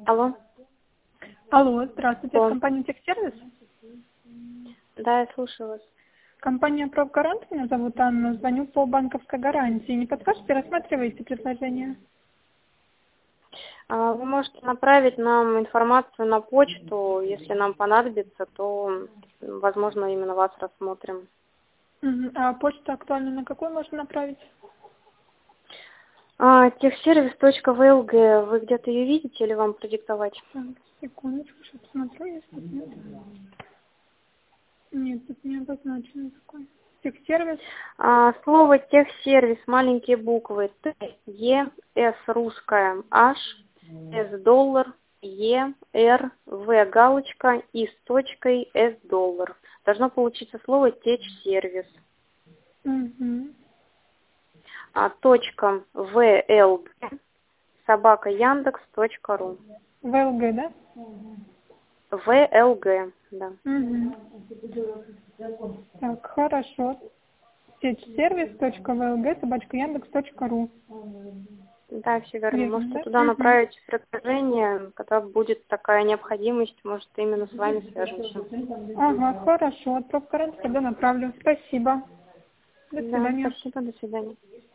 Алло. Алло, здравствуйте, это Алло. компания «Техсервис». Да, я слушаю вас. Компания «Профгарант», меня зовут Анна, звоню по банковской гарантии. Не подскажете, рассматриваете предложение? Вы можете направить нам информацию на почту. Если нам понадобится, то, возможно, именно вас рассмотрим. А почту актуальную на какую можно направить? Техсервис.влг. Вы где-то ее видите или вам продиктовать? Так, секундочку, сейчас посмотрю, если тут нет. Нет, тут не обозначено такое. «Техсервис». Слово техсервис, маленькие буквы. Т, Е, С русская, H, С доллар, Е, Р, В галочка и с точкой С доллар. Должно получиться слово техсервис. Угу. Точка ВЛГ собака Яндекс.ру. ВЛГ, да? ВЛГ, да. Угу. Так, хорошо. Техсервис.влг@яндекс.ру. Да, все верно. Верно, Можете да? туда Угу. направить предложение, когда будет такая необходимость, может, именно с вами свяжемся. Ага, хорошо. От профгарант тогда направлю. Спасибо. До Да, свидания. спасибо, до свидания.